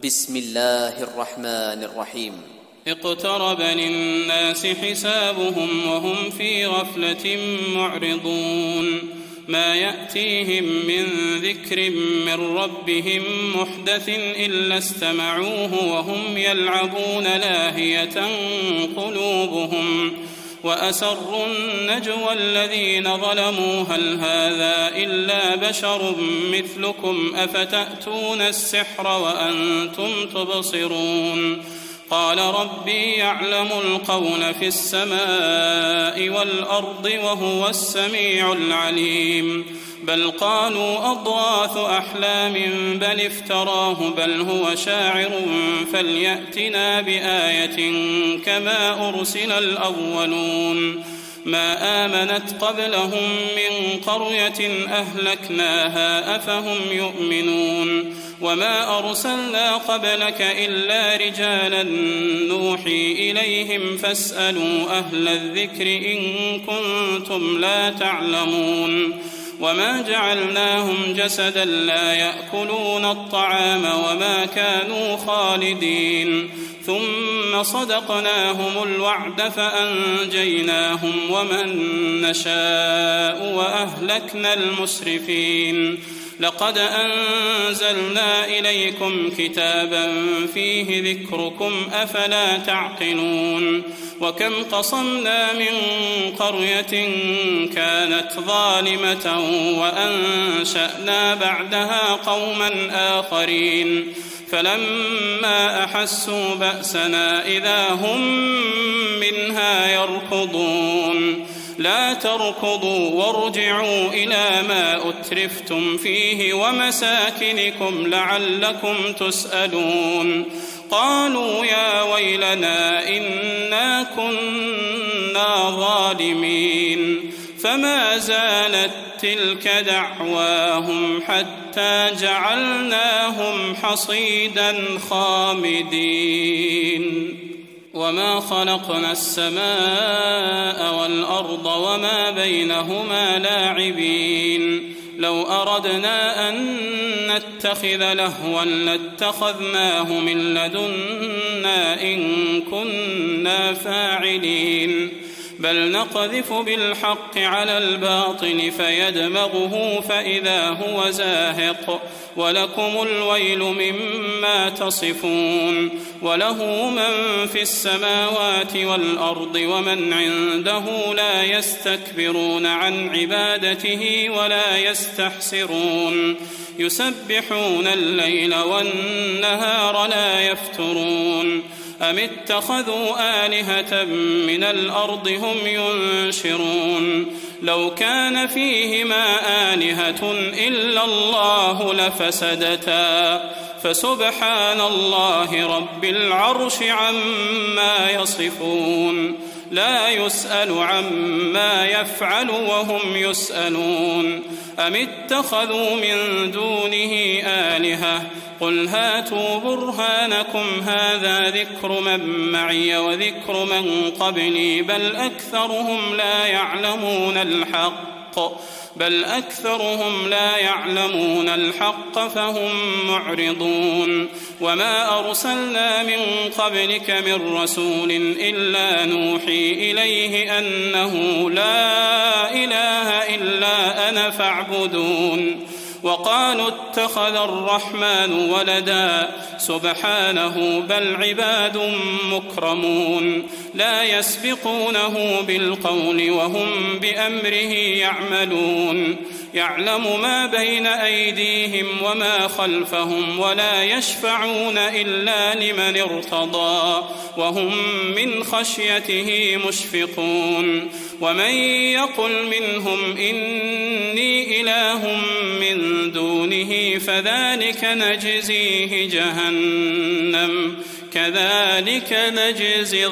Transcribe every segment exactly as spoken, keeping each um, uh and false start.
بسم الله الرحمن الرحيم. اقترب للناس حسابهم وهم في غفلة معرضون ما يأتيهم من ذكر من ربهم محدث إلا استمعوه وهم يلعبون لاهية قلوبهم وأسروا النجوى الذين ظلموا هل هذا إلا بشر مثلكم أفتأتون السحر وأنتم تبصرون قال ربي يعلم القول في السماء والأرض وهو السميع العليم بل قالوا أضغاث أحلام بل افتراه بل هو شاعر فليأتنا بآية كما أرسل الأولون ما آمنت قبلهم من قرية أهلكناها أفهم يؤمنون وما أرسلنا قبلك إلا رجالا نوحي إليهم فاسألوا أهل الذكر إن كنتم لا تعلمون وما جعلناهم جسدا لا يأكلون الطعام وما كانوا خالدين ثم صدقناهم الوعد فأنجيناهم ومن نشاء وأهلكنا المسرفين لقد أنزلنا إليكم كتابا فيه ذكركم أفلا تعقلون وكم قصمنا من قرية كانت ظالمة وأنشأنا بعدها قوما آخرين فلما أحسوا بأسنا إذا هم منها يركضون لا تركضوا وارجعوا إلى ما أترفتم فيه ومساكنكم لعلكم تسألون قالوا يا ويلنا إنا كنا ظالمين فما زالت تلك دعواهم حتى جعلناهم حصيدا خامدين وما خلقنا السماء والأرض وما بينهما لاعبين لو أردنا أن نتخذ لهوا لاتخذناه من لدنا إن كنا فاعلين بل نقذف بالحق على الباطل فيدمغه فإذا هو زاهق ولكم الويل مما تصفون وله من في السماوات والأرض ومن عنده لا يستكبرون عن عبادته ولا يستحسرون يسبحون الليل والنهار لا يفترون أم اتخذوا آلهة من الأرض هم ينشرون لو كان فيهما آلهة إلا الله لفسدتا فسبحان الله رب العرش عما يصفون لا يسأل عما يفعل وهم يسألون أم اتخذوا من دونه آلهة قل هاتوا برهانكم هذا ذكر من معي وذكر من قبلي بل أكثرهم لا يعلمون الحق بل أكثرهم لا يعلمون الحق فهم معرضون وما أرسلنا من قبلك من رسول إلا نوحي إليه أنه لا إله إلا أنا فاعبدون وقالوا اتخذ الرحمن ولدا سبحانه بل عباد مكرمون لا يسبقونه بالقول وهم بأمره يعملون يعلم ما بين أيديهم وما خلفهم ولا يشفعون إلا لمن ارتضى وهم من خشيته مشفقون ومن يقل منهم إني إله من دونه فذلك نجزيه جهنم كذلك نجزي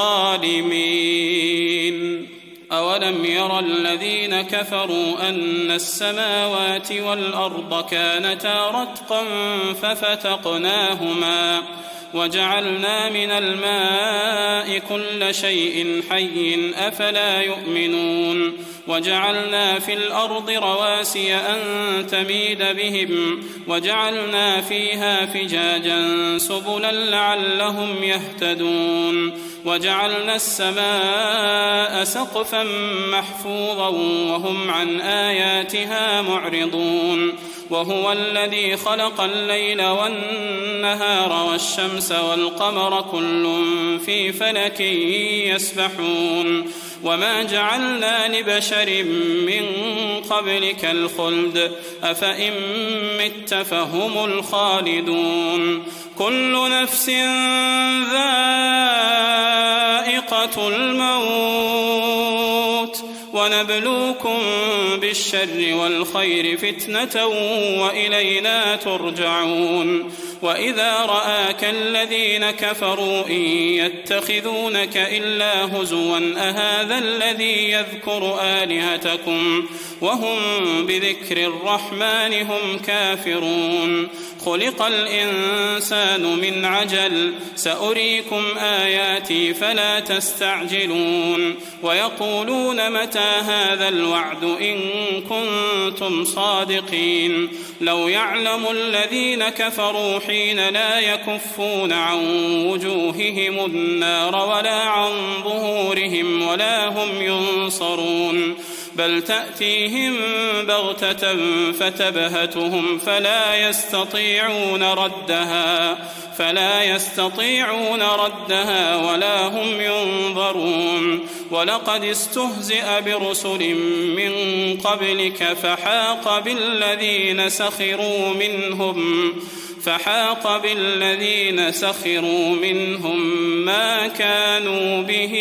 الظالمين أولم يرى الذين كفروا أن السماوات والأرض كانتا رتقا ففتقناهما وجعلنا من الماء كل شيء حي أفلا يؤمنون وجعلنا في الأرض رواسي أن تميد بهم وجعلنا فيها فجاجا سبلا لعلهم يهتدون وجعلنا السماء سقفا محفوظا وهم عن آياتها معرضون وهو الذي خلق الليل والنهار والشمس والقمر كل في فلك يسبحون وما جعلنا لبشر من قبلك الخلد أفإن مت فهم الخالدون كل نفس ذائقة الموت ونبلوكم بالشر والخير فتنة وإلينا ترجعون وإذا رآك الذين كفروا إن يتخذونك إلا هزوا أهذا الذي يذكر آلهتكم وهم بذكر الرحمن هم كافرون خلق الإنسان من عجل سأريكم آياتي فلا تستعجلون ويقولون متى هذا الوعد إن كنتم صادقين لو يعلم الذين كفروا حين لا يكفون عن وجوههم النار ولا عن ظهورهم ولا هم ينصرون بل تأتيهم بغتة فتبهتهم فلا يستطيعون ردها فلا يستطيعون ردها ولا هم ينظرون ولقد استهزئ برسل من قبلك فحاق بالذين سخروا منهم فحاق بالذين سخروا منهم ما كانوا به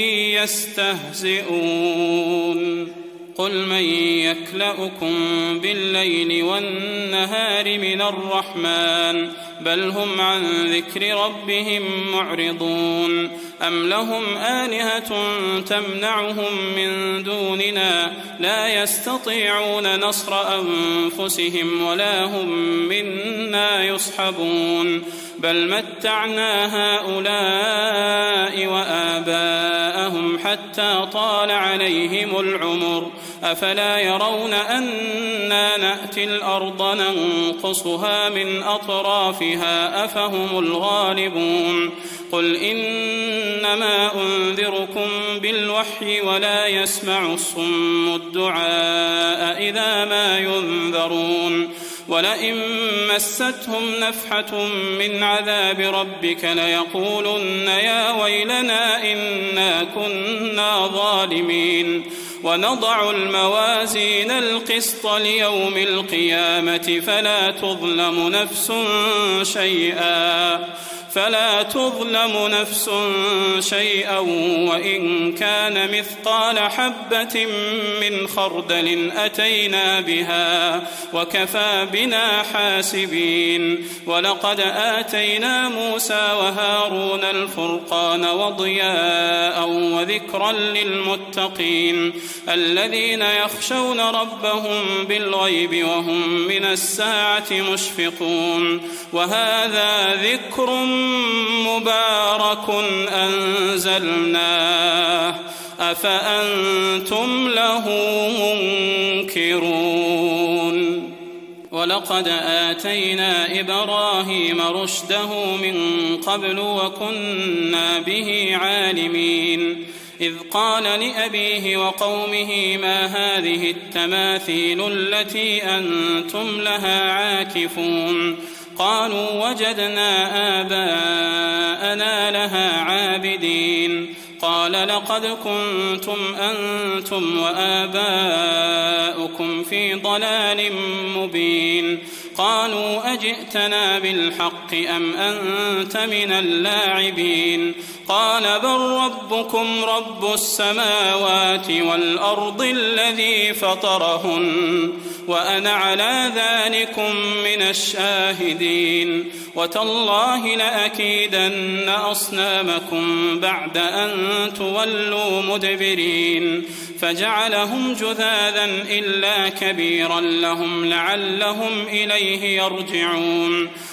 يستهزئون قل من يكلؤكم بالليل والنهار من الرحمن بل هم عن ذكر ربهم معرضون أم لهم آلهة تمنعهم من دوننا لا يستطيعون نصر أنفسهم ولا هم منا يصحبون بل متعنا هؤلاء وآباءهم حتى طال عليهم العمر أفلا يرون أنا نأتي الأرض ننقصها من أطرافها أفهم الغالبون قل إنما أنذركم بالوحي ولا يسمع الصم الدعاء إذا ما ينذرون ولئن مستهم نفحة من عذاب ربك ليقولن يا ويلنا إنا كنا ظالمين ونضع الموازين القسط ليوم القيامة فلا تظلم نفس شيئا فلا تظلم نفس شيئا وإن كان مثقال حبة من خردل أتينا بها وكفى بنا حاسبين ولقد آتينا موسى وهارون الفرقان وضياء وذكرا للمتقين الذين يخشون ربهم بالغيب وهم من الساعة مشفقون وهذا ذكر مبارك أنزلناه أفأنتم له منكرون ولقد آتينا إبراهيم رشده من قبل وكنا به عالمين إذ قال لأبيه وقومه ما هذه التماثيل التي أنتم لها عاكفون قالوا وجدنا آباءنا لها عابدين قال لقد كنتم أنتم وآباؤكم في ضلال مبين قالوا أجئتنا بالحق أم أنت من اللاعبين قال بل ربكم رب السماوات والأرض الذي فطرهن وأنا على ذلكم من الشاهدين وتالله لأكيدن أصنامكم بعد أن تولوا مدبرين فجعلهم جذاذا إلا كبيرا لهم لعلهم إليه يرجعون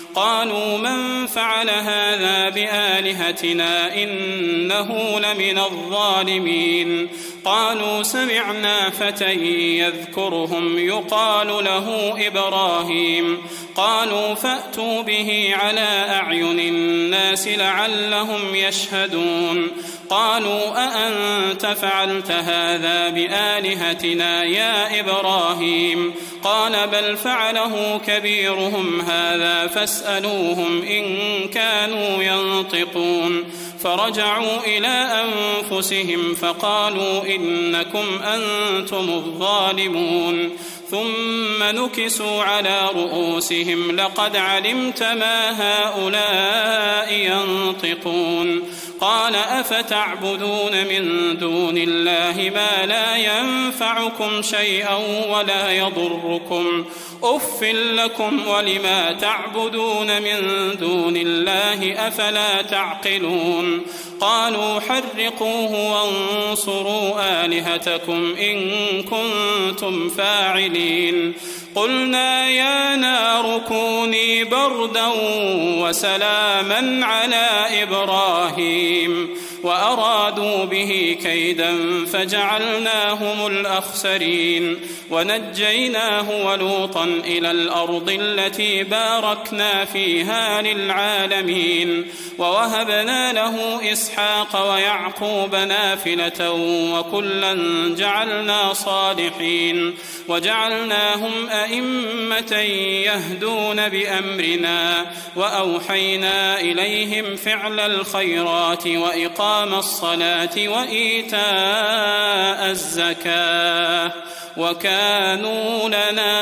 قالوا من فعل هذا بآلهتنا إنه لمن الظالمين قالوا سمعنا فتى يذكرهم يقال له إبراهيم قالوا فأتوا به على أعين الناس لعلهم يشهدون قالوا أأنت فعلت هذا بآلهتنا يا إبراهيم قال بل فعله كبيرهم هذا فاسألوهم إن كانوا ينطقون فرجعوا إلى أنفسهم فقالوا إنكم أنتم الظالمون ثم نكسوا على رؤوسهم لقد علمت ما هؤلاء ينطقون قال أفتعبدون من دون الله ما لا ينفعكم شيئا ولا يضركم أف لكم ولما تعبدون من دون الله أفلا تعقلون قالوا حرقوه وانصروا آلهتكم إن كنتم فاعلين قلنا يا نار كوني بردا وسلاما على إبراهيم وأرادوا به كيدا فجعلناهم الأخسرين ونجيناه ولوطا إلى الأرض التي باركنا فيها للعالمين ووهبنا له إسحاق ويعقوب نافلة وكلا جعلنا صالحين وجعلناهم أئمة يهدون بأمرنا وأوحينا إليهم فعل الخيرات وإقام الصلاة وإيتاء الزكاة وكانوا لنا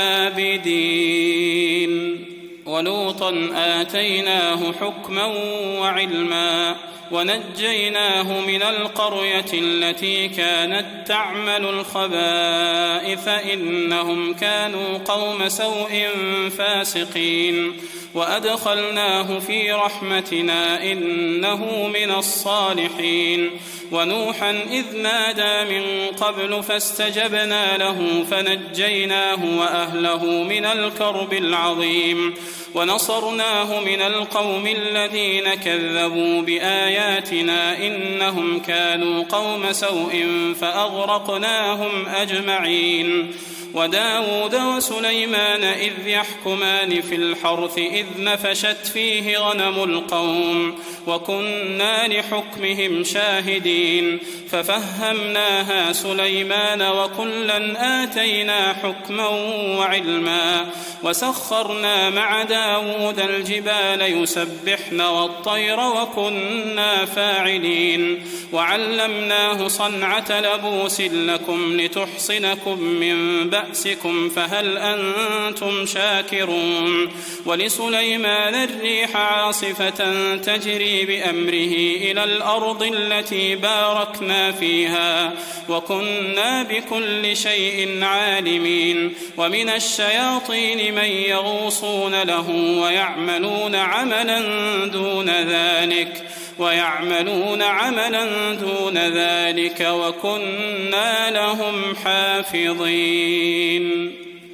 عابدين ولوطا آتيناه حكما وعلما ونجيناه من القرية التي كانت تعمل الخبائث إنهم كانوا قوم سوء فاسقين وأدخلناه في رحمتنا إنه من الصالحين ونوحا إذ نادى من قبل فاستجبنا له فنجيناه وأهله من الكرب العظيم ونصرناه من القوم الذين كذبوا بآياتنا إنهم كانوا قوم سوء فأغرقناهم أجمعين وداود وسليمان إذ يحكمان في الحرث إذ نفشت فيه غنم القوم وكنا لحكمهم شاهدين ففهمناها سليمان وكلا آتينا حكما وعلما وسخرنا مع داود الجبال يسبحن والطير وكنا فاعلين وعلمناه صنعة لبوس لكم لتحصنكم من بأسكم فهل أنتم شاكرون ولسليمان الريح عاصفة تجري بأمره إلى الأرض التي باركنا فيها وكنا بكل شيء عالمين ومن الشياطين من يغوصون له ويعملون عملا دون ذلك ويعملون عملا دون ذلك وكنا لهم حافظين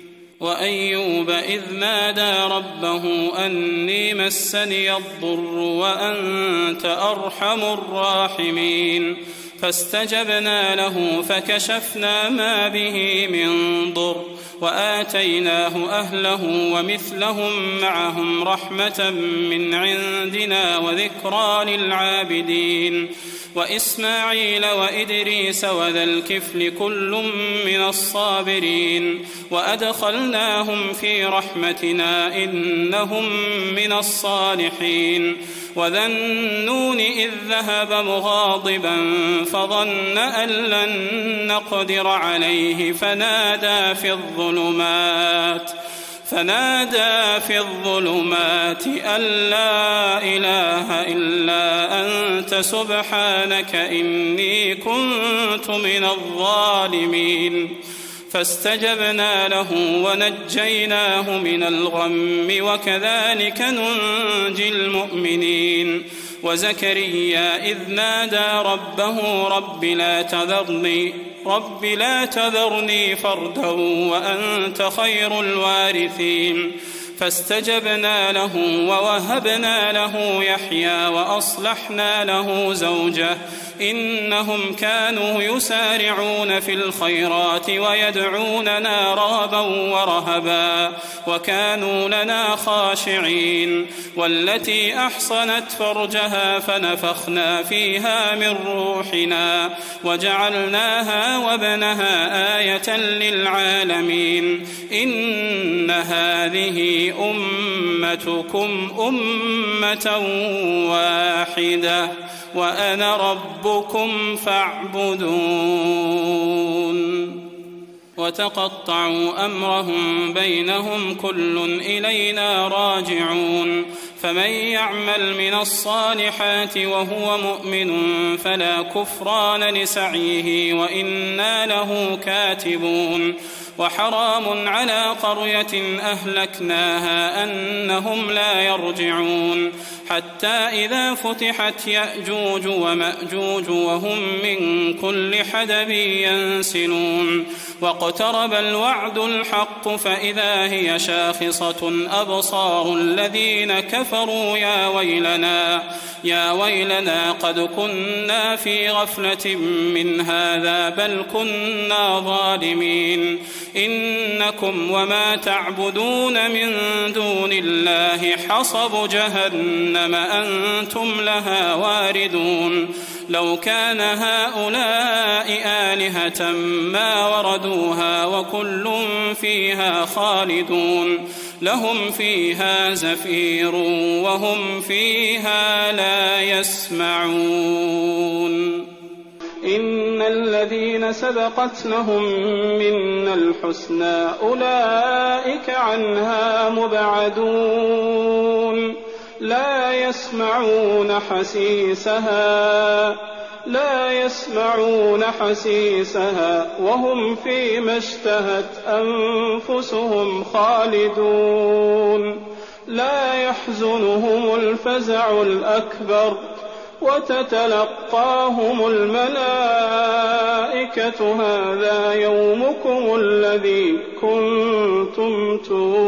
وأيوب إذ نادى ربه أني مسني الضر وأنت أرحم الراحمين فاستجبنا له فكشفنا ما به من ضر وآتيناه أهله ومثلهم معهم رحمة من عندنا وذكرى للعابدين وإسماعيل وإدريس وذا الكفل كل من الصابرين وأدخلناهم في رحمتنا إنهم من الصالحين وذا النون إذ ذهب مغاضبا فظن أن لن نقدر عليه فنادى في الظلمات فنادى في الظلمات أن لا إله إلا أنت سبحانك إني كنت من الظالمين فاستجبنا له ونجيناه من الغم وكذلك ننجي المؤمنين وزكريا إذ نادى ربه رب لا تذرني رب لا تذرني فردا وأنت خير الوارثين فاستجبنا له ووهبنا له يحيى وأصلحنا له زوجه إنهم كانوا يسارعون في الخيرات ويدعوننا رغبا ورهبا وكانوا لنا خاشعين والتي أحصنت فرجها فنفخنا فيها من روحنا وجعلناها وابنها آية للعالمين إن هذه أمتكم أمة واحدة وأنا ربكم فاعبدون وتقطعوا أمرهم بينهم كل إلينا راجعون فمن يعمل من الصالحات وهو مؤمن فلا كفران لسعيه وإنا له كاتبون وحرام على قرية أهلكناها أنهم لا يرجعون حتى إذا فتحت يأجوج ومأجوج وهم من كل حدب ينسلون واقترب الوعد الحق فإذا هي شاخصة أبصار الذين كفروا يا ويلنا يا ويلنا قد كنا في غفلة من هذا بل كنا ظالمين إنكم وما تعبدون من دون الله حصب جهنم أنتم لها واردون لو كان هؤلاء آلهة ما وردوها وكل فيها خالدون لهم فيها زفير وهم فيها لا يسمعون إن الذين سبقت لهم منا الحسنى أولئك عنها مبعدون لا يسمعون حسيسها لا يسمعون حسيسها وهم فيما اشتهت أنفسهم خالدون لا يحزنهم الفزع الأكبر وتتلقاهم الملائكة هذا يومكم الذي كنتم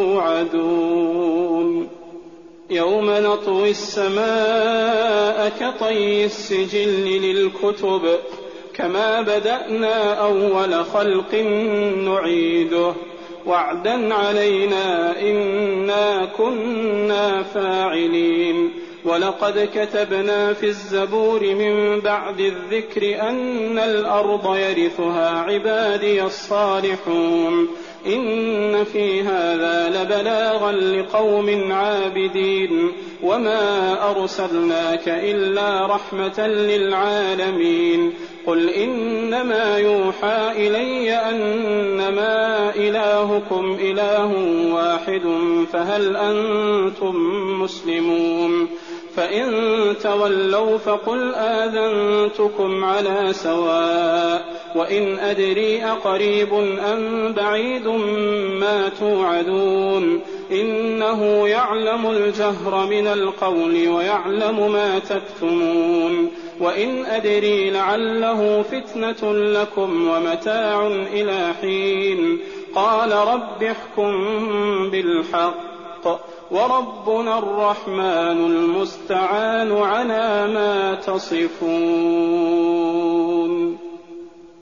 توعدون يوم نطوي السماء كطي السجل للكتب كما بدأنا أول خلق نعيده وعدا علينا إنا كنا فاعلين ولقد كتبنا في الزبور من بعد الذكر أن الأرض يرثها عبادي الصالحون إن في هذا لبلاغا لقوم عابدين وما أرسلناك إلا رحمة للعالمين قل إنما يوحى إلي أنما إلهكم إله واحد فهل أنتم مسلمون فإن تولوا فقل آذنتكم على سواء وإن أدري أقريب أم بعيد ما توعدون إنه يعلم الجهر من القول ويعلم ما تكتمون وإن أدري لعله فتنة لكم ومتاع إلى حين قال رب احكم بالحق وربنا الرحمن المستعان على ما تصفون.